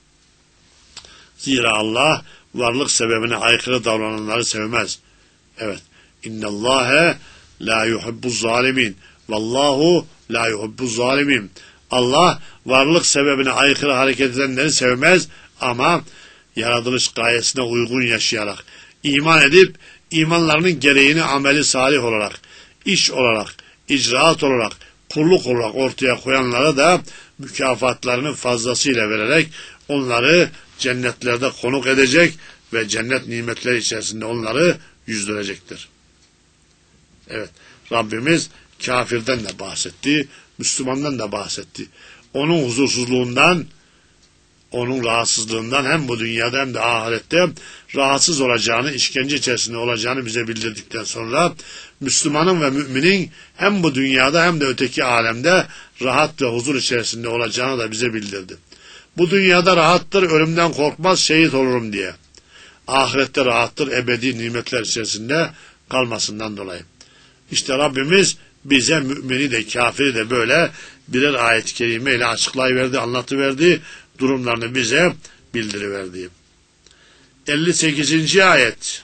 Zira Allah varlık sebebine aykırı davrananları sevmez. Evet. İnnallâhe la yuhibbuz zalimin. Vallahu la yuhibbuz zalimin. Allah varlık sebebine aykırı hareket edenleri sevmez ama yaratılış gayesine uygun yaşayarak, iman edip imanlarının gereğini ameli salih olarak, iş olarak, icraat olarak, kulluk olarak ortaya koyanlara da mükafatlarını fazlasıyla vererek onları cennetlerde konuk edecek ve cennet nimetleri içerisinde onları yüzdürecektir. Evet, Rabbimiz kafirden de bahsetti, Müslümandan da bahsetti. Onun huzursuzluğundan, onun rahatsızlığından hem bu dünyada hem de ahirette rahatsız olacağını, işkence içerisinde olacağını bize bildirdikten sonra Müslümanın ve müminin hem bu dünyada hem de öteki alemde rahat ve huzur içerisinde olacağını da bize bildirdi. Bu dünyada rahattır, ölümden korkmaz, şehit olurum diye. Ahirette rahattır, ebedi nimetler içerisinde kalmasından dolayı. İşte Rabbimiz bize mümini de kafiri de böyle birer ayet-i kerime ile açıklayıverdi, anlatıverdi, durumlarını bize bildiriverdi. elli sekizinci ayet.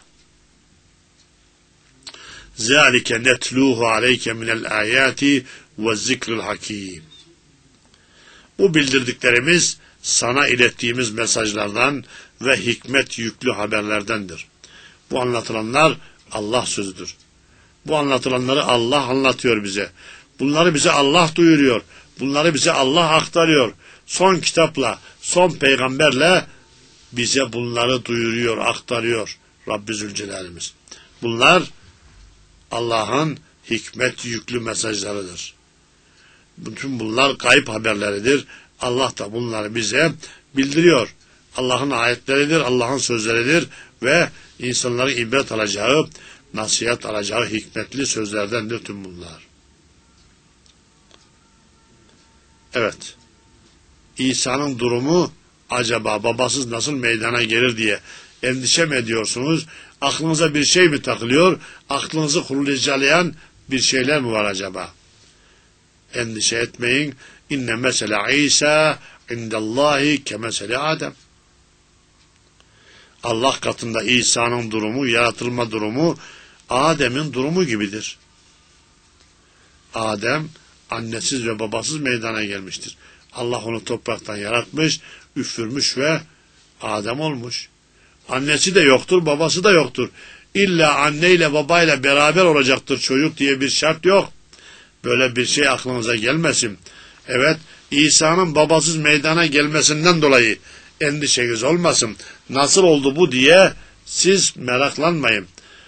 Zâlike netlûhu aleyke minel âyâti ve zikril hakîm. Bu bildirdiklerimiz sana ilettiğimiz mesajlardan ve hikmet yüklü haberlerdendir. Bu anlatılanlar Allah sözüdür. Bu anlatılanları Allah anlatıyor bize. Bunları bize Allah duyuruyor. Bunları bize Allah aktarıyor. Son kitapla, son peygamberle bize bunları duyuruyor, aktarıyor Rabbi Zülcelal'imiz. Bunlar Allah'ın hikmet yüklü mesajlarıdır. Bütün bunlar gayb haberleridir. Allah da bunları bize bildiriyor. Allah'ın ayetleridir, Allah'ın sözleridir ve insanların ibret alacağı, nasihat alacağı hikmetli sözlerdendir tüm bunlar. Evet, İsa'nın durumu acaba babasız nasıl meydana gelir diye endişe mi ediyorsunuz? Aklınıza bir şey mi takılıyor? Aklınızı kurcalayan bir şeyler mi var acaba? Endişe etmeyin. İnne mesela İsa indallahi kemesele Adem. Allah katında İsa'nın durumu, yaratılma durumu Adem'in durumu gibidir. Adem annesiz ve babasız meydana gelmiştir. Allah onu topraktan yaratmış, üfürmüş ve Adem olmuş. Annesi de yoktur, babası da yoktur. İlla anneyle babayla beraber olacaktır çocuk diye bir şart yok. Böyle bir şey aklınıza gelmesin. Evet, İsa'nın babasız meydana gelmesinden dolayı endişeniz olmasın. Nasıl oldu bu diye siz meraklanmayın.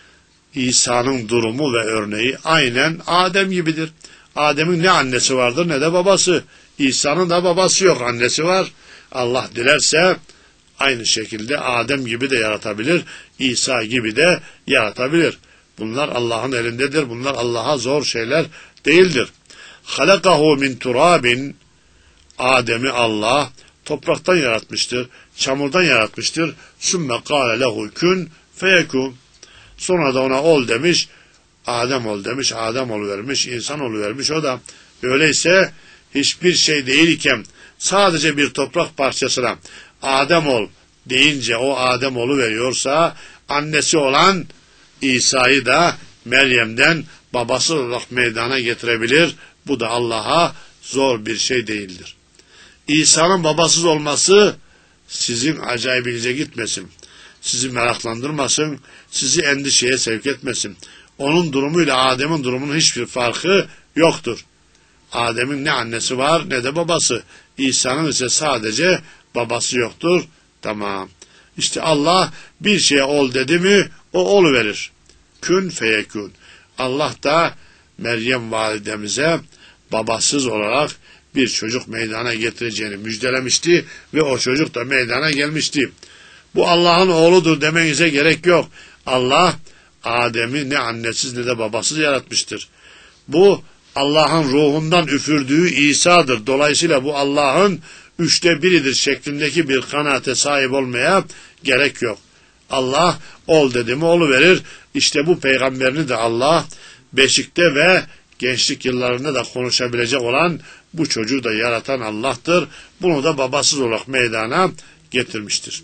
İsa'nın durumu ve örneği aynen Adem gibidir. Adem'in ne annesi vardır ne de babası. İsa'nın da babası yok, annesi var. Allah dilerse aynı şekilde Adem gibi de yaratabilir, İsa gibi de yaratabilir. Bunlar Allah'ın elindedir. Bunlar Allah'a zor şeyler değildir. Halakahu min turabin. Adem'i Allah topraktan yaratmıştır, çamurdan yaratmıştır. Sümme kâle lehu kün feyekûn. Sonra da ona ol demiş, Adem ol demiş, Adem oluvermiş, insan oluvermiş o da. Öyleyse hiçbir şey değilken sadece bir toprak parçasına Adem ol deyince o Adem oluveriyorsa annesi olan İsa'yı da Meryem'den babası olarak meydana getirebilir. Bu da Allah'a zor bir şey değildir. İsa'nın babasız olması sizin acayibinize gitmesin. Sizi meraklandırmasın, sizi endişeye sevk etmesin. Onun durumuyla Adem'in durumunun hiçbir farkı yoktur. Adem'in ne annesi var ne de babası. İsa'nın ise sadece babası yoktur. Tamam. İşte Allah bir şeye ol dedi mi o oluverir. Kün feyekün. Allah da Meryem validemize babasız olarak bir çocuk meydana getireceğini müjdelemişti ve o çocuk da meydana gelmişti. Bu Allah'ın oğludur demenize gerek yok. Allah Adem'i ne annesiz ne de babasız yaratmıştır. Bu Allah'ın ruhundan üfürdüğü İsa'dır. Dolayısıyla bu Allah'ın üçte biridir şeklindeki bir kanaate sahip olmaya gerek yok. Allah ol dedi mi oluverir. İşte bu peygamberini de Allah beşikte ve gençlik yıllarında da konuşabilecek olan bu çocuğu da yaratan Allah'tır. Bunu da babasız olarak meydana getirmiştir.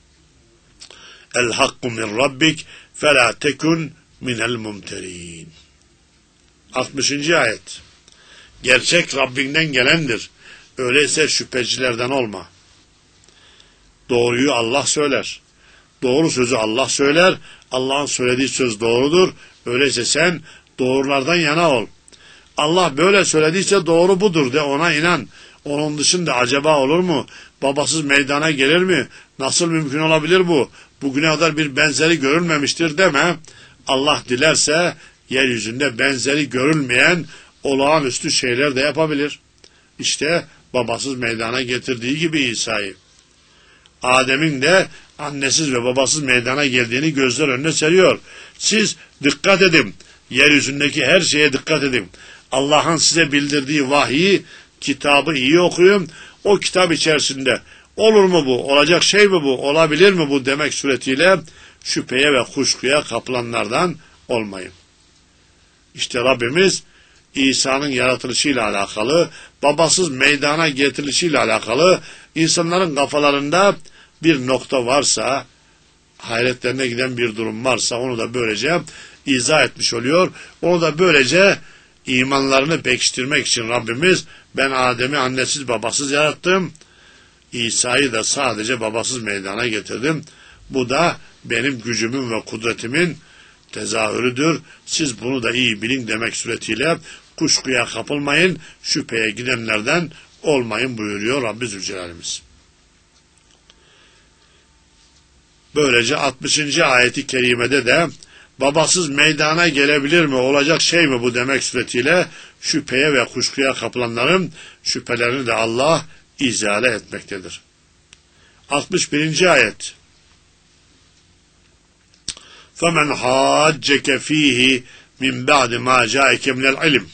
El hakku min rabbik felâ tekun minel mumterîn. altmışıncı ayet. Gerçek Rabbinden gelendir. Öyleyse şüphecilerden olma. Doğruyu Allah söyler. Doğru sözü Allah söyler. Allah'ın söylediği söz doğrudur. Öyleyse sen doğrulardan yana ol. Allah böyle söylediyse doğru budur de, ona inan. Onun dışında acaba olur mu? Babasız meydana gelir mi? Nasıl mümkün olabilir bu? Bugüne kadar bir benzeri görülmemiştir deme. Allah dilerse yeryüzünde benzeri görülmeyen olağanüstü şeyler de yapabilir. İşte babasız meydana getirdiği gibi İsa'yı. Adem'in de annesiz ve babasız meydana geldiğini gözler önüne seriyor. Siz dikkat edin. Yeryüzündeki her şeye dikkat edin. Allah'ın size bildirdiği vahyi, kitabı iyi okuyun. O kitap içerisinde olur mu bu, olacak şey mi bu, olabilir mi bu demek suretiyle şüpheye ve kuşkuya kapılanlardan olmayın. İşte Rabbimiz İsa'nın yaratılışıyla alakalı, babasız meydana getirilişiyle alakalı insanların kafalarında bir nokta varsa, hayretlerine giden bir durum varsa onu da böylece izah etmiş oluyor. Onu da böylece imanlarını pekiştirmek için Rabbimiz, ben Adem'i annesiz babasız yarattım, İsa'yı da sadece babasız meydana getirdim. Bu da benim gücümün ve kudretimin tezahürüdür. Siz bunu da iyi bilin demek suretiyle kuşkuya kapılmayın, şüpheye gidenlerden olmayın buyuruyor Rabbi Zülcelal'imiz. Böylece altmışıncı ayeti kerimede de babasız meydana gelebilir mi, olacak şey mi bu demek suretiyle şüpheye ve kuşkuya kapılanların şüphelerini de Allah izale etmektedir. altmış birinci ayet. فَمَنْ حَاجَّكَ ف۪يهِ مِنْ بَعْدِ مَا جَاءَكَ مِنَ الْعِلْمِ.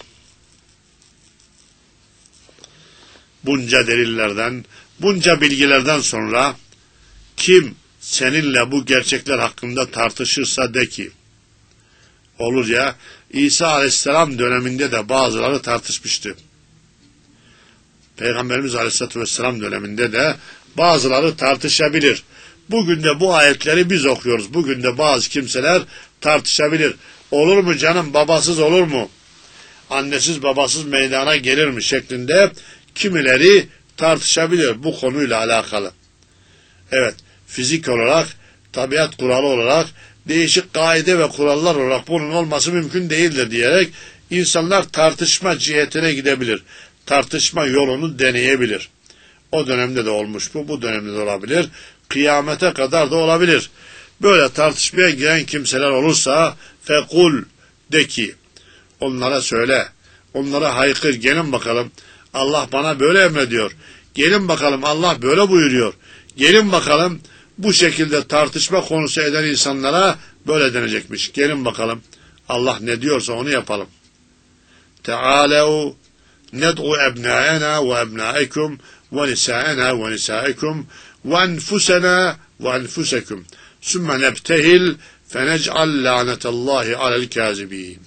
Bunca delillerden, bunca bilgilerden sonra kim seninle bu gerçekler hakkında tartışırsa de ki, olur ya, İsa Aleyhisselam döneminde de bazıları tartışmıştı. Peygamberimiz Aleyhisselatü Vesselam döneminde de bazıları tartışabilir. Bugün de bu ayetleri biz okuyoruz. Bugün de bazı kimseler tartışabilir. Olur mu canım, babasız olur mu? Annesiz babasız meydana gelir mi şeklinde kimileri tartışabilir bu konuyla alakalı. Evet, fizik olarak, tabiat kuralı olarak, değişik kaide ve kurallar olarak bunun olması mümkün değildir diyerek insanlar tartışma cihetine gidebilir. Tartışma yolunu deneyebilir. O dönemde de olmuş bu, bu dönemde de olabilir. Kıyamete kadar da olabilir. Böyle tartışmaya giren kimseler olursa fekul, de ki, onlara söyle, onlara haykır, gelin bakalım, Allah bana böyle emrediyor. Gelin bakalım, Allah böyle buyuruyor. Gelin bakalım, bu şekilde tartışma konusu eden insanlara böyle denecekmiş. Gelin bakalım, Allah ne diyorsa onu yapalım. Teâlev ned'u ebnâena ve ebnâekum ve nisâena ve nisâekum ve enfusena ve enfusekum sümme nebtehil fenec'al lânetallahi alel kâzibîn.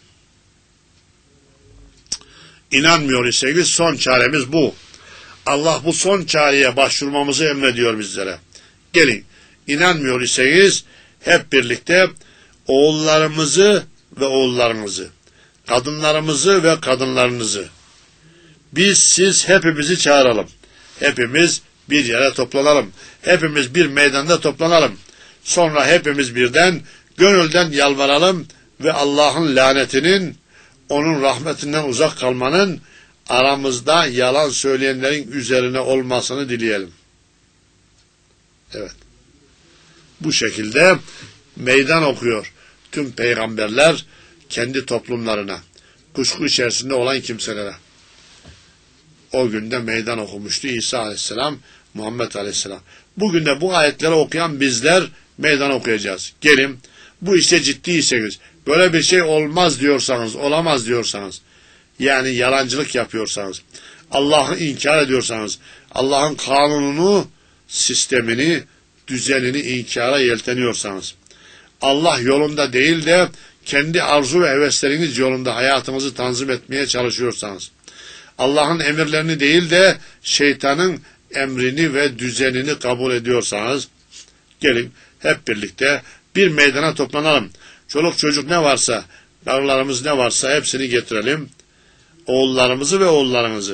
İnanmıyor iseniz son çaremiz bu. Allah bu son çareye başvurmamızı emrediyor bizlere. Gelin, inanmıyor iseniz hep birlikte oğullarımızı ve oğullarınızı, kadınlarımızı ve kadınlarınızı, biz siz hepimizi çağıralım. Hepimiz bir yere toplanalım. Hepimiz bir meydanda toplanalım. Sonra hepimiz birden gönülden yalvaralım ve Allah'ın lanetinin, onun rahmetinden uzak kalmanın aramızda yalan söyleyenlerin üzerine olmasını dileyelim. Evet. Bu şekilde meydan okuyor tüm peygamberler kendi toplumlarına, kuşku içerisinde olan kimselere. O günde meydan okumuştu İsa Aleyhisselam, Muhammed Aleyhisselam. Bugün de bu ayetleri okuyan bizler meydan okuyacağız. Gelin, bu işte ciddiyseniz, böyle bir şey olmaz diyorsanız, olamaz diyorsanız, yani yalancılık yapıyorsanız, Allah'ı inkar ediyorsanız, Allah'ın kanununu, sistemini, düzenini inkara yelteniyorsanız, Allah yolunda değil de kendi arzu ve hevesleriniz yolunda hayatınızı tanzim etmeye çalışıyorsanız, Allah'ın emirlerini değil de şeytanın emrini ve düzenini kabul ediyorsanız, gelin hep birlikte bir meydana toplanalım. Çoluk çocuk ne varsa, karılarımız ne varsa hepsini getirelim. Oğullarımızı ve oğullarınızı,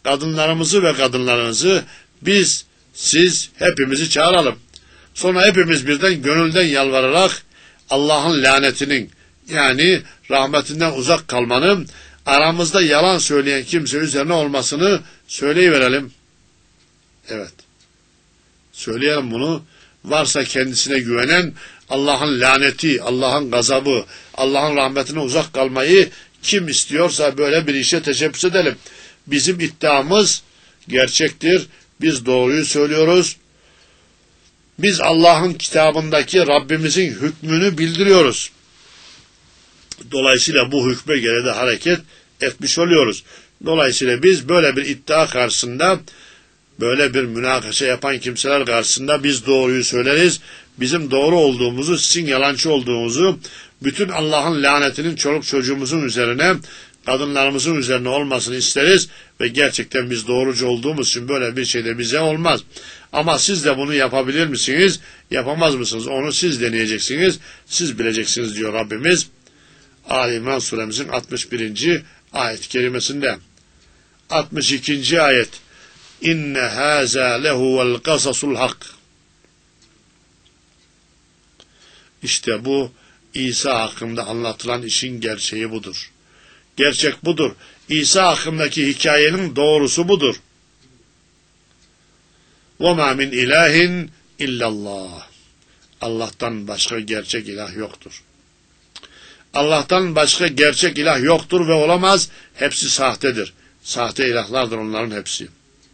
kadınlarımızı ve kadınlarınızı biz, siz hepimizi çağıralım. Sonra hepimiz birden gönülden yalvararak Allah'ın lanetinin, yani rahmetinden uzak kalmanın, aramızda yalan söyleyen kimse üzerine olmasını söyleyiverelim. Evet. Söyleyelim bunu. Varsa kendisine güvenen, Allah'ın laneti, Allah'ın gazabı, Allah'ın rahmetine uzak kalmayı kim istiyorsa böyle bir işe teşebbüs edelim. Bizim iddiamız gerçektir. Biz doğruyu söylüyoruz. Biz Allah'ın kitabındaki Rabbimizin hükmünü bildiriyoruz. Dolayısıyla bu hükme göre de hareket etmiş oluyoruz. Dolayısıyla biz böyle bir iddia karşısında, böyle bir münakaşa yapan kimseler karşısında biz doğruyu söyleriz. Bizim doğru olduğumuzu, sizin yalancı olduğunuzu, bütün Allah'ın lanetinin çoluk çocuğumuzun üzerine, kadınlarımızın üzerine olmasını isteriz ve gerçekten biz doğrucu olduğumuz için böyle bir şey de bize olmaz. Ama siz de bunu yapabilir misiniz, yapamaz mısınız? Onu siz deneyeceksiniz, siz bileceksiniz diyor Rabbimiz. Ali İmran suremizin altmış birinci ayet-i kerimesinde. altmış ikinci ayet. İnne hâzâ lehuvel kasasul hak. İşte bu İsa hakkında anlatılan işin gerçeği budur. Gerçek budur. İsa hakkındaki hikayenin doğrusu budur. وَمَا مِنْ اِلَٰهٍ اِلَّا اللّٰهِ. Allah'tan başka gerçek ilah yoktur. Allah'tan başka gerçek ilah yoktur ve olamaz. Hepsi sahtedir. Sahte ilahlardır onların hepsi.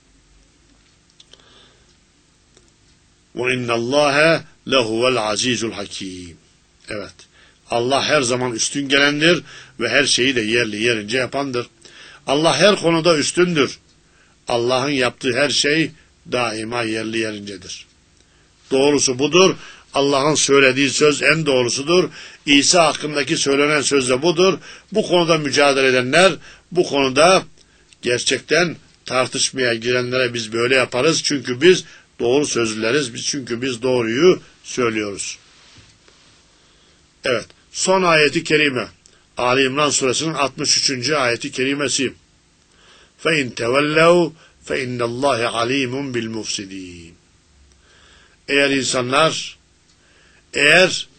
وَاِنَّ اللّٰهَ لَهُوَ الْعَز۪يزُ الْحَك۪يمُ. Evet. Allah her zaman üstün gelendir ve her şeyi de yerli yerince yapandır. Allah her konuda üstündür. Allah'ın yaptığı her şey daima yerli yerincedir. Doğrusu budur. Allah'ın söylediği söz en doğrusudur. İsa hakkındaki söylenen söz de budur. Bu konuda mücadele edenler, bu konuda gerçekten tartışmaya girenlere biz böyle yaparız. Çünkü biz doğru sözlüleriz. Biz çünkü biz doğruyu söylüyoruz. Evet. Son ayeti kerime. Ali İmran suresinin altmış üçüncü ayeti kerimesi. فَاِنْ تَوَلَّوْا فَاِنَّ اللّٰهَ عَل۪يمٌ بِالْمُفْسِد۪ينَ. Eğer insanlar, eğer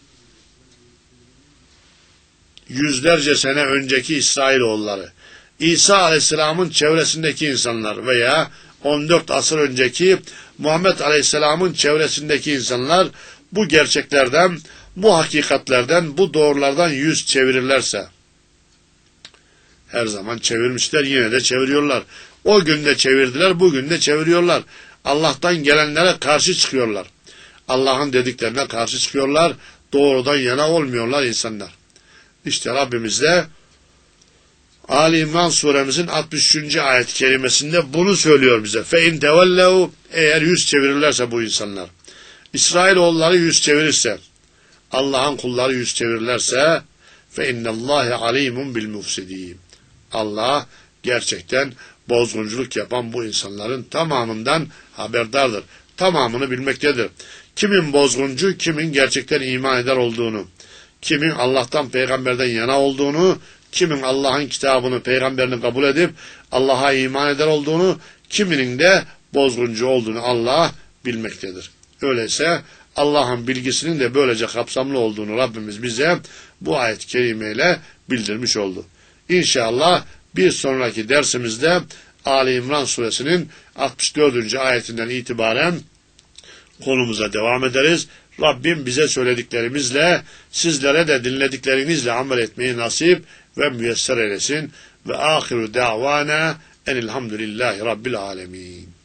yüzlerce sene önceki İsrailoğulları, İsa Aleyhisselam'ın çevresindeki insanlar veya on dört asır önceki Muhammed Aleyhisselam'ın çevresindeki insanlar bu gerçeklerden, bu hakikatlerden, bu doğrulardan yüz çevirirlerse, her zaman çevirmişler, yine de çeviriyorlar. O gün de çevirdiler, bugün de çeviriyorlar. Allah'tan gelenlere karşı çıkıyorlar. Allah'ın dediklerine karşı çıkıyorlar. Doğrudan yana olmuyorlar insanlar. İşte Rabbimiz de Ali İmran suremizin altmış üçüncü ayet-i kerimesinde bunu söylüyor bize. فَاِنْ تَوَلَّوْا. Eğer yüz çevirirlerse bu insanlar, İsrailoğulları yüz çevirirse, Allah'ın kulları yüz çevirirlerse, فَاِنَّ اللّٰهَ عَل۪يمٌ بِالْمُفْسِد۪ينَ. Allah gerçekten bozgunculuk yapan bu insanların tamamından haberdardır. Tamamını bilmektedir. Kimin bozguncu, kimin gerçekten iman eder olduğunu, kimin Allah'tan, peygamberden yana olduğunu, kimin Allah'ın kitabını, peygamberini kabul edip Allah'a iman eder olduğunu, kiminin de bozguncu olduğunu Allah bilmektedir. Öyleyse Allah'ın bilgisinin de böylece kapsamlı olduğunu Rabbimiz bize bu ayet-i kerimeyle bildirmiş oldu. İnşallah bir sonraki dersimizde Ali İmran suresinin altmış dördüncü ayetinden itibaren konumuza devam ederiz. Rabbim bize söylediklerimizle, sizlere de dinlediklerinizle amel etmeyi nasip ve müyesser eylesin. Ve ahiru davana enilhamdülillahi rabbil alemin.